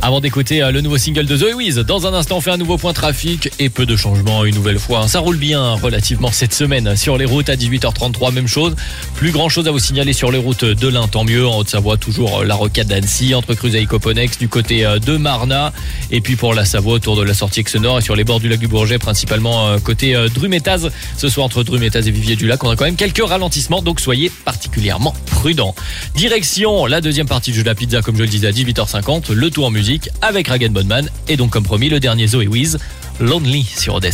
Avant d'écouter le nouveau single de Zoé Wiz, dans un instant on fait un nouveau point trafic et peu de changements une nouvelle fois. Ça roule bien relativement cette semaine sur les routes à 18h33, même chose. Plus grand chose à vous signaler sur les routes de l'Ain, tant mieux. En Haute-Savoie, toujours la rocade d'Annecy, entre Cruzaille et Coponex, du côté de Marna. Et puis pour la Savoie, autour de la sortie Aix-Nord et sur les bords du lac du Bourget, principalement côté Drumétaz. Ce soir entre Drumétaz et Vivier-du-Lac, on a quand même quelques ralentissements, donc soyez particulièrement prudents. Direction la deuxième partie du jeu de la pizza, comme je le disais, à 18h50, le tour en musique avec Ragan Bonman. Et donc comme promis, le dernier Zoé Wiz, Lonely sur Odessa.